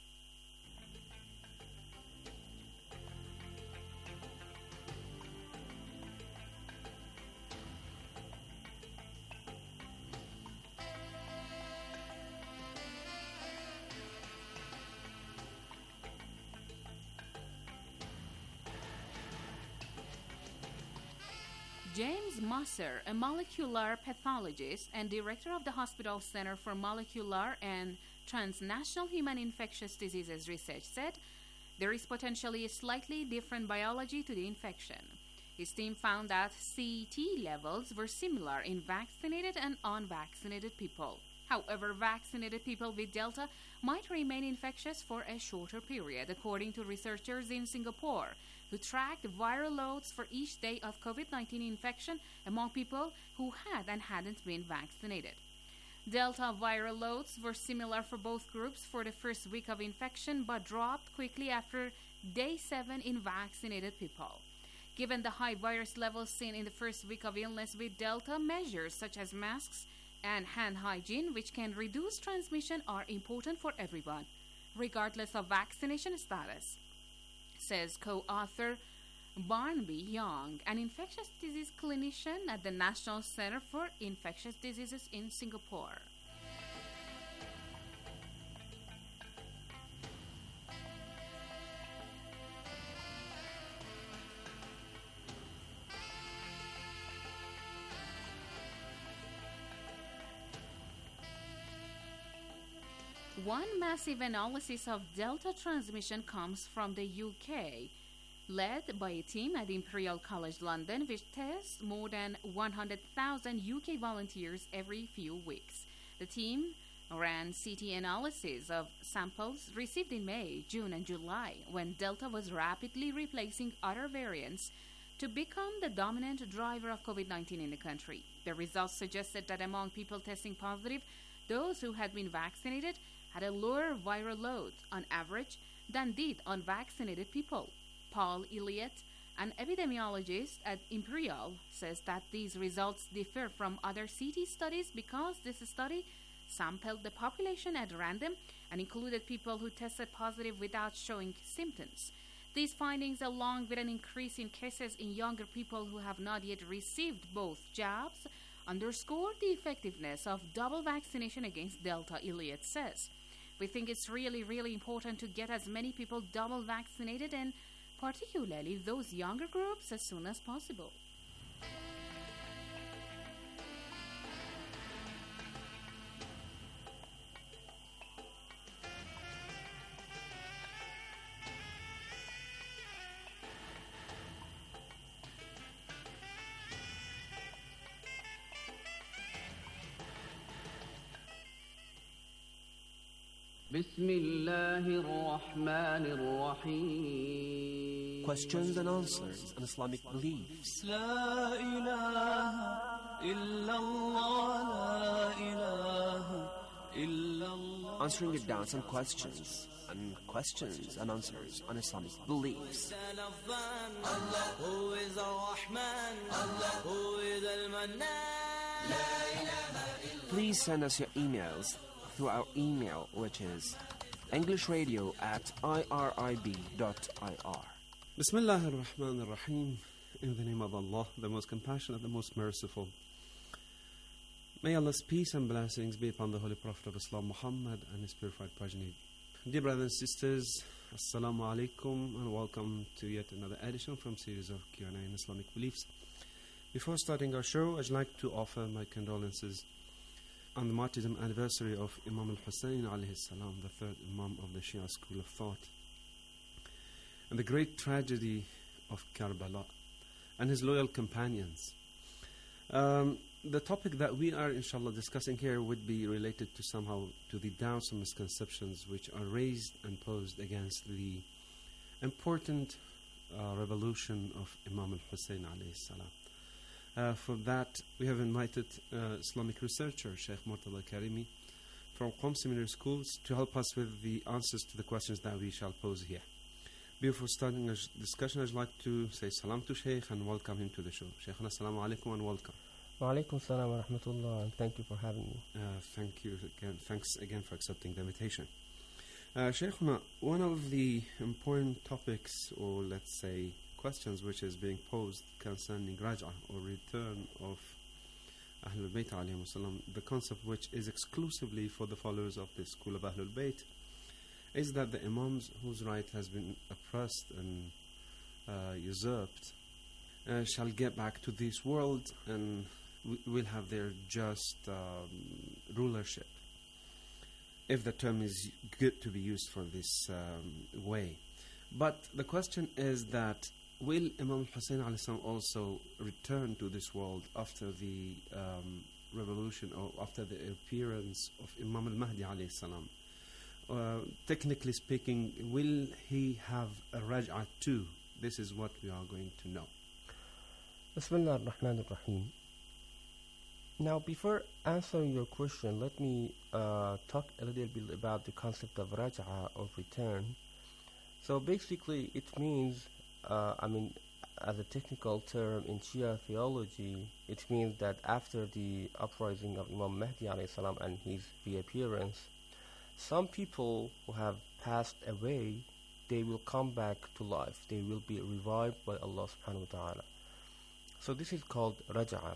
James Musser, a molecular pathologist and director of the Hospital Center for Molecular and Transnational Human Infectious Diseases Research, said there is potentially a slightly different biology to the infection. His team found that C T levels were similar in vaccinated and unvaccinated people. However, vaccinated people with Delta might remain infectious for a shorter period, according to researchers in Singapore, who tracked viral loads for each day of COVID nineteen infection among people who had and hadn't been vaccinated. Delta viral loads were similar for both groups for the first week of infection, but dropped quickly after day seven in vaccinated people. Given the high virus levels seen in the first week of illness with Delta, measures such as masks and hand hygiene, which can reduce transmission, are important for everyone, regardless of vaccination status, says co-author Barnaby Young, an infectious disease clinician at the National Center for Infectious Diseases in Singapore. One massive analysis of Delta transmission comes from the U K, led by a team at Imperial College London, which tests more than one hundred thousand U K volunteers every few weeks. The team ran C T analysis of samples received in May, June, and July, when Delta was rapidly replacing other variants to become the dominant driver of COVID nineteen in the country. The results suggested that among people testing positive, those who had been vaccinated had a lower viral load on average than did unvaccinated people. Paul Elliott, an epidemiologist at Imperial, says that these results differ from other C T studies because this study sampled the population at random and included people who tested positive without showing symptoms. These findings, along with an increase in cases in younger people who have not yet received both jabs, underscore the effectiveness of double vaccination against Delta, Elliott says. We think it's really, really important to get as many people double vaccinated, and particularly those younger groups, as soon as possible. Questions and answers on Islamic beliefs. Answering your doubts and questions and questions and answers on Islamic beliefs. Please send us your emails through our email, which is englishradio at irib dot ir. Bismillah ar-Rahman ar-Rahim. In the name of Allah, the most compassionate, the most merciful. May Allah's peace and blessings be upon the Holy Prophet of Islam, Muhammad, and his purified progeny. Dear brothers and sisters, Assalamu alaikum, and welcome to yet another edition from series of Q and A in Islamic Beliefs. Before starting our show, I'd like to offer my condolences on the martyrdom anniversary of Imam al-Hussein alayhi salam, the third Imam of the Shia school of thought, and the great tragedy of Karbala and his loyal companions. Um, the topic that we are inshallah discussing here would be related to somehow to the doubts and misconceptions which are raised and posed against the important uh, revolution of Imam al-Hussein alayhi salam. Uh, for that, we have invited uh, Islamic researcher Sheikh Murtada Karimi from Qom Seminary Schools to help us with the answers to the questions that we shall pose here. Before starting our discussion, I'd like to say salam to Sheikh and welcome him to the show. Sheikhana, assalamu alaikum and welcome. Wa alaikum salam wa rahmatullah, and thank you for having me. Uh, thank you again. Thanks again for accepting the invitation. Uh, Sheikhana, one of the important topics, or let's say questions, which is being posed concerning Raj'ah or return of Ahlul Bayt alayhim salam, the concept which is exclusively for the followers of the school of Ahlul Bayt, is that the Imams whose right has been oppressed and uh, usurped uh, shall get back to this world and w- will have their just um, rulership, if the term is good to be used for this um, way. But the question is that will Imam Hussein alayhi salam also return to this world after the um, revolution or after the appearance of Imam al-Mahdi alayhi salam? Uh, technically speaking, will he have a Raj'ah too? This is what we are going to know. Bismillah ar-Rahman ar-Rahim. Now, before answering your question, let me uh, talk a little bit about the concept of Raj'ah, of return. So basically, it means, uh, I mean, as a technical term in Shia theology, it means that after the uprising of Imam Mahdi alayhi salam and his reappearance, some people who have passed away, they will come back to life. They will be revived by Allah subhanahu wa ta'ala. So this is called Raj'ah.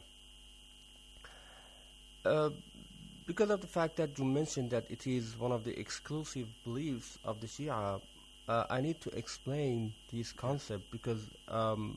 Uh, because of the fact that you mentioned that it is one of the exclusive beliefs of the Shia, uh, I need to explain this concept because um,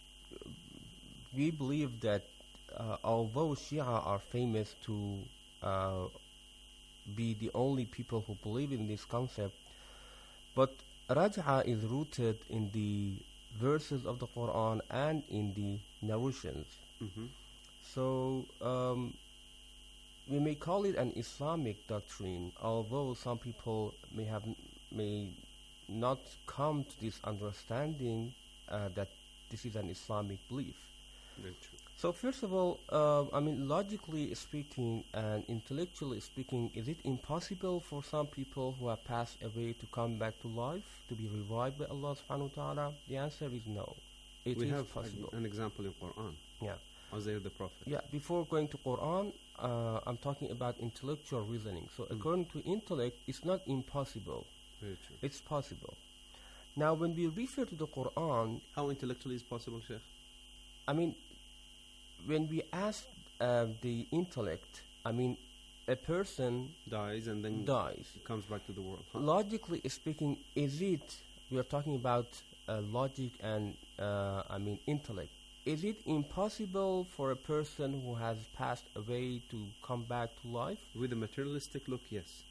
we believe that uh, although Shia are famous to uh, be the only people who believe in this concept, but Raj'ah is rooted in the verses of the Quran and in the narrations. Mm-hmm. So um, we may call it an Islamic doctrine, although some people may have may not come to this understanding uh, that this is an Islamic belief. Very true. So first of all, uh, I mean, logically speaking and intellectually speaking, is it impossible for some people who have passed away to come back to life, to be revived by Allah subhanahu wa ta'ala? The answer is no. It we is have possible. an example in Quran. Yeah. Isaiah the Prophet. Yeah, before going to Quran, uh, I'm talking about intellectual reasoning. So Mm. according to intellect, it's not impossible. Very true. It's possible. Now, when we refer to the Quran... How intellectually is possible, Sheikh? I mean, when we ask uh, the intellect, I mean, a person dies and then dies, comes back to the world. Huh? Logically speaking, is it, we are talking about uh, logic and, uh, I mean, intellect. Is it impossible for a person who has passed away to come back to life? With a materialistic look, yes.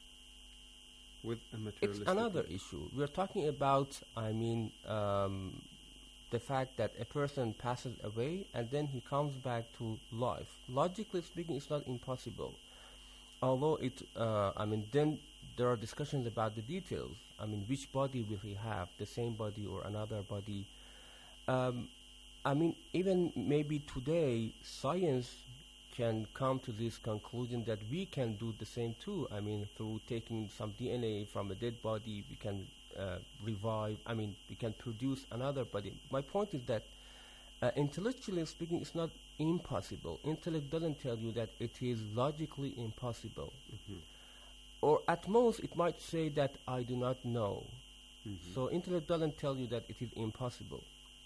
With a materialistic It's another look. issue. We're talking about, I mean, um, the fact that a person passes away and then he comes back to life. Logically speaking, it's not impossible. Although it, uh, I mean, then there are discussions about the details. I mean, which body will he have, the same body or another body? Um, I mean, even maybe today, science can come to this conclusion that we can do the same too. I mean, through taking some D N A from a dead body, we can uh, revive, I mean, we can produce another body. My point is that uh, intellectually speaking, it's not impossible. Intellect doesn't tell you that it is logically impossible. Mm-hmm. Or at most, it might say that I do not know. Mm-hmm. So intellect doesn't tell you that it is impossible.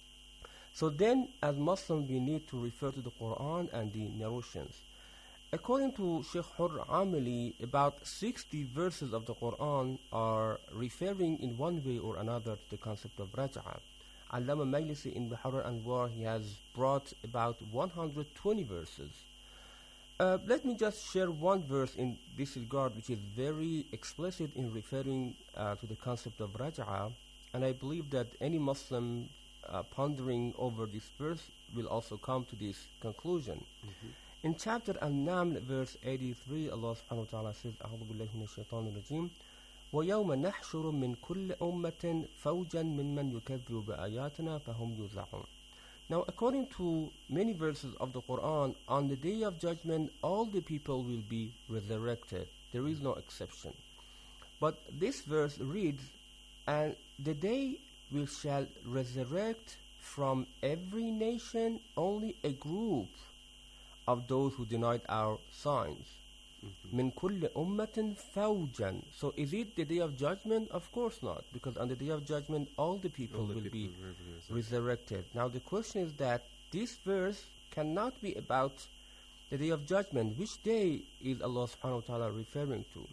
So then, as Muslims, we need to refer to the Quran and the narrations. According to Sheikh Hurr Amili, about sixty verses of the Quran are referring in one way or another to the concept of Raj'a. Allama Majlisi in Bihar al-Anwar, he has brought about one hundred twenty verses. Uh, let me just share one verse in this regard, which is very explicit in referring uh, to the concept of Raj'a, and I believe that any Muslim uh, pondering over this verse will also come to this conclusion. Mm-hmm. In chapter An-Naml, verse eighty-three, Allah subhanahu wa ta'ala says, أعوذ بالله من الشيطان الرجيم ويوم نحشر من كل أمة فوجا ممن يكذب بآياتنا فهم يوزعون. Now, according to many verses of the Quran, on the day of judgment, all the people will be resurrected. There is no exception. But this verse reads, and the day we shall resurrect from every nation only a group of those who denied our signs. Min kulli ummatin fawjan. So is it the day of judgment? Of course not, because on the day of judgment all the people all the will people be will resurrected. Now the question is that this verse cannot be about the day of judgment. Which day is Allah subhanahu wa ta'ala referring to?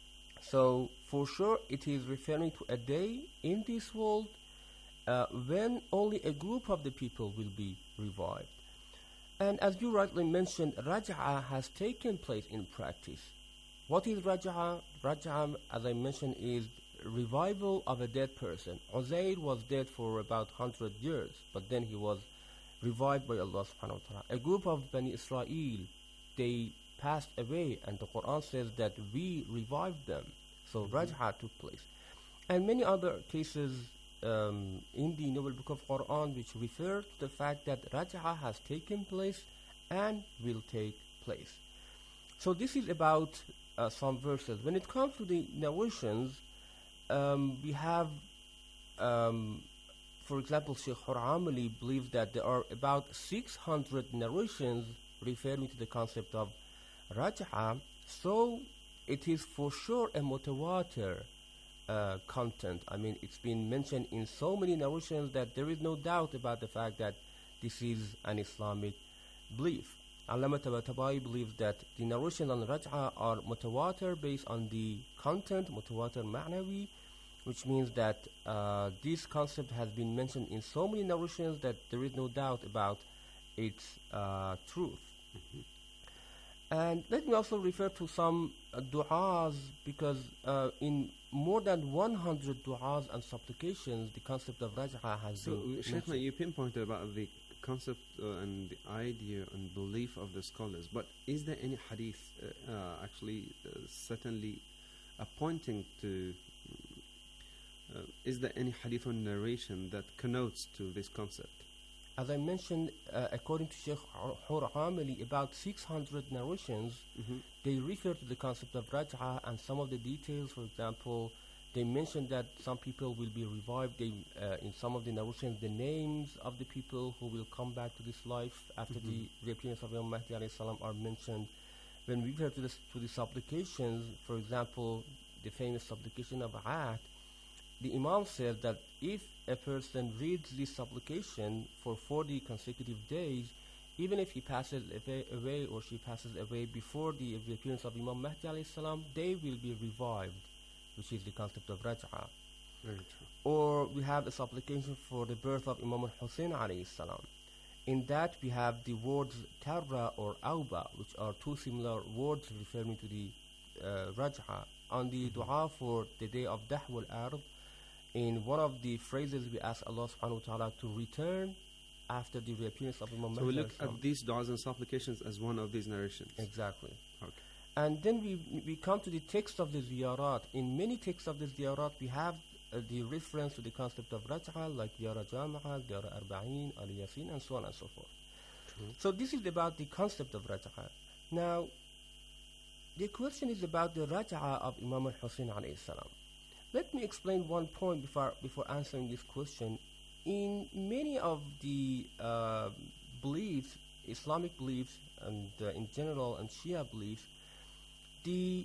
So for sure it is referring to a day in this world uh, when only a group of the people will be revived. And as you rightly mentioned, Raj'a has taken place in practice. What is Raj'a? Raj'a, as I mentioned, is revival of a dead person. Uzair was dead for about one hundred years, but then he was revived by Allah subhanahu wa ta'ala. A group of Bani Israel, they passed away, and the Quran says that we revived them. So mm-hmm. Raj'a took place. And many other cases Um, in the Noble Book of Quran which refer to the fact that Raj'a has taken place and will take place. So this is about uh, some verses. When it comes to the narrations, um, we have, um, for example, Sheikh Hurr Amili believes that there are about six hundred narrations referring to the concept of Raj'a. So it is for sure a mutawatir Uh, content. I mean, it's been mentioned in so many narrations that there is no doubt about the fact that this is an Islamic belief. Allama Tabatabai believes that the narrations on Raj'a are mutawatir based on the content, mutawatir ma'nawi, which means that uh, this concept has been mentioned in so many narrations that there is no doubt about its uh, truth. Mm-hmm. And let me also refer to some uh, du'as, because uh, in more than one hundred du'as and supplications, the concept of Raj'a has so, been So, Shaykhna, you pinpointed about the concept uh, and the idea and belief of the scholars, but is there any hadith uh, uh, actually uh, certainly uh, pointing to, uh, is there any hadith or narration that connotes to this concept? As I mentioned, uh, according to Sheikh Hurr Amili, about six hundred narrations, mm-hmm. they refer to the concept of Raj'a, and some of the details, for example, they mention that some people will be revived. They, uh, in some of the narrations, the names of the people who will come back to this life after mm-hmm. the reappearance of Imam Mahdi alayhi salam are mentioned. When we refer to, this, to the supplications, for example, the famous supplication of Aat, the Imam says that if a person reads this supplication for forty consecutive days, even if he passes away, away or she passes away before the appearance of Imam Mahdi alayhi salam, they will be revived, which is the concept of Raj'a. Very true. Or we have a supplication for the birth of Imam al-Hussein alayhi salam. In that we have the words Tarra or Auba, which are two similar words referring to the uh, Raj'a. On the dua for the day of Dahw al-Ard, in one of the phrases we ask Allah subhanahu wa ta'ala to return after the reappearance of Imam Mahdi. So we look at these du'as and supplications as one of these narrations. Exactly. Okay. And then we we come to the text of the ziyarat. In many texts of the ziyarat, we have uh, the reference to the concept of Raj'a, like Ziyara Jama'a, Ziyara Arba'in, Al Yasin, and so on and so forth. True. So this is about the concept of Raj'a. Now, the question is about the Raj'a of Imam al-Hussein alayhi salam. Let me explain one point before, before answering this question. In many of the uh, beliefs, Islamic beliefs, and uh, in general, and Shia beliefs, the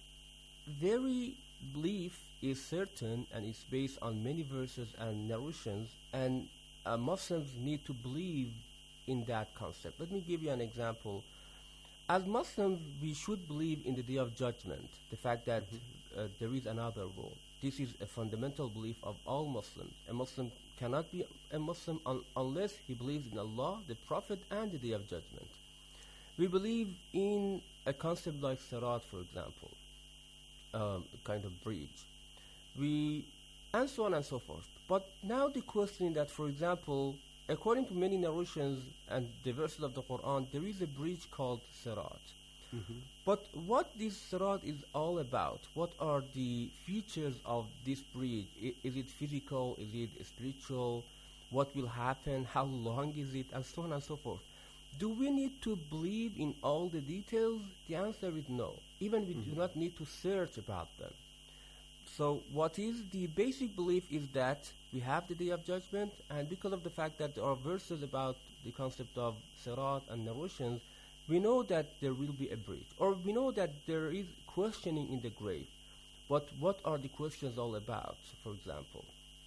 very belief is certain and is based on many verses and narrations, and uh, Muslims need to believe in that concept. Let me give you an example. As Muslims, we should believe in the Day of Judgment, the fact that mm-hmm. uh, there is another world. This is a fundamental belief of all Muslims. A Muslim cannot be a Muslim un- unless he believes in Allah, the Prophet, and the Day of Judgment. We believe in a concept like Sirat, for example, um, a kind of bridge. We, and so on and so forth. But now the question is that, for example, according to many narrations and the verses of the Quran, there is a bridge called Sirat. Mm-hmm. But what this Sirat is all about, what are the features of this bridge? I, is it physical? Is it spiritual? What will happen? How long is it? And so on and so forth. Do we need to believe in all the details? The answer is no. Even we mm-hmm. do not need to search about them. So what is the basic belief is that we have the Day of Judgment, and because of the fact that there are verses about the concept of Sirat and narrations, we know that there will be a bridge, or we know that there is questioning in the grave. But what are the questions all about, for example?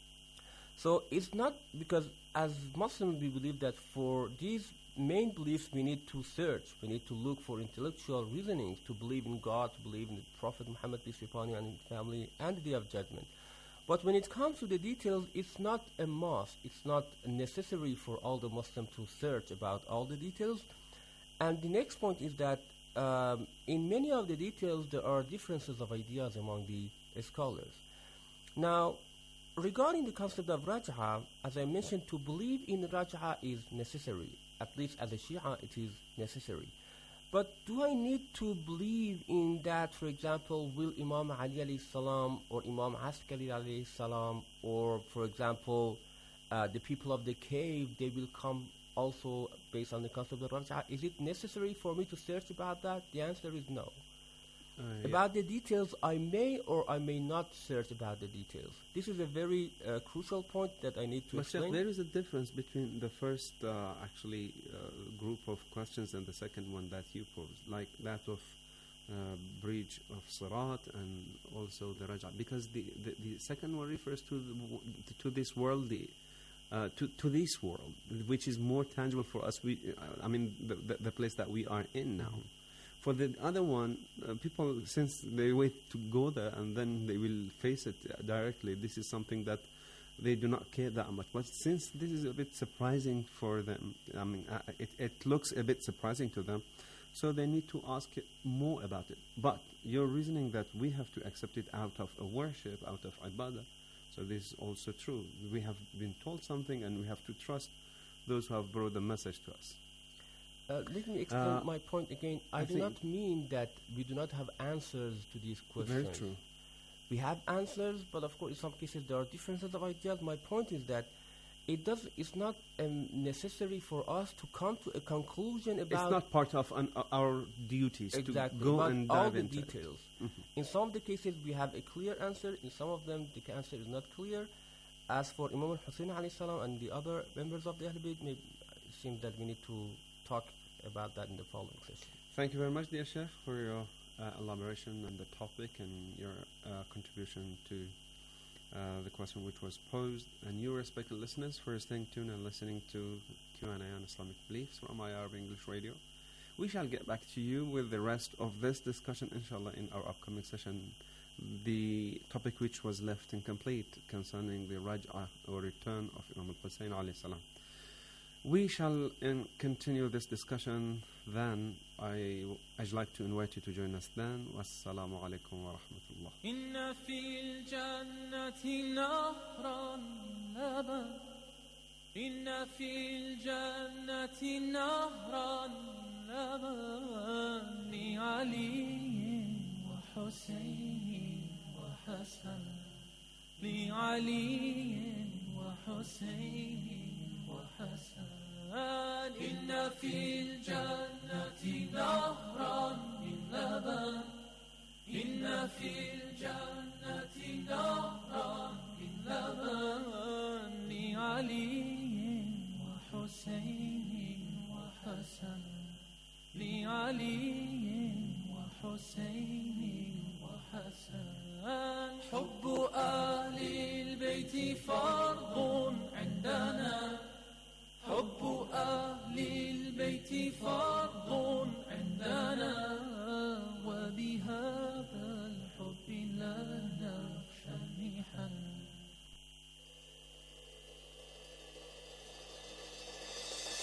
So it's not because as Muslims we believe that for these main beliefs we need to search, we need to look for intellectual reasonings to believe in God, to believe in the Prophet Muhammad, peace be upon him, and his family, and the Day of Judgment. But when it comes to the details, it's not a must, it's not necessary for all the Muslims to search about all the details. And the next point is that um, in many of the details there are differences of ideas among the scholars. Now, regarding the concept of Raj'a, as I mentioned, to believe in Raj'a is necessary. At least as a Shia, it is necessary. But do I need to believe in that, for example, will Imam Ali alayhi salam or Imam Askari alayhi salam, or, for example, uh, the people of the cave, they will come also based on the concept of Raj'a? Is it necessary for me to search about that? The answer is no. Uh, yeah. About the details, I may or I may not search about the details. This is a very uh, crucial point that I need to but explain. Sheikh, there is a difference between the first uh, actually uh, group of questions and the second one that you posed, like that of uh, bridge of Sirat and also the Raj'a, because the, the, the second one refers to the w- to this world, the, uh, to to this world, which is more tangible for us. We, uh, I mean, the, the the place that we are in now. Mm-hmm. For the other one, uh, people, since they wait to go there and then they will face it uh, directly, this is something that they do not care that much. But since this is a bit surprising for them, I mean, uh, it, it looks a bit surprising to them, so they need to ask more about it. But your reasoning that we have to accept it out of a worship, out of ibadah, so this is also true. We have been told something and we have to trust those who have brought the message to us. Uh, let me explain uh, my point again. I, I do not mean that we do not have answers to these questions. Very true. We have answers, but of course in some cases there are differences of ideas. My point is that it does. It's not um, necessary for us to come to a conclusion about... It's not part of an, uh, our duties exactly, to go but and all dive the into details. Mm-hmm. In some of the cases we have a clear answer. In some of them the answer is not clear. As for Imam al-Hussein alayhi salam and the other members of the Ahl Bayt, it seems that we need to talk about that in the following session. Thank you very much, dear Sheikh, for your uh, elaboration on the topic and your uh, contribution to uh, the question which was posed. And you, respected listeners, for staying tuned and listening to Q and A on Islamic beliefs from I R B English Radio. We shall get back to you with the rest of this discussion, inshallah, in our upcoming session. The topic which was left incomplete concerning the Raj'a or return of Imam al-Hussein alayhi salam. We shall in continue this discussion then. I, I'd like to invite you to join us then. Wassalamu alaikum wa rahmatullah. Inna fil jannati nahran laban. Inna fil jannati nahran laban. Li Ali wa Hussein wa Hassan. Li Ali wa Hussein wa Hassan. إن في الجنة نهرا إن في الجنة نهرا من لبن لعلي وحسين وحسن لعلي وحسين وحسن حب آل البيت فرض عندنا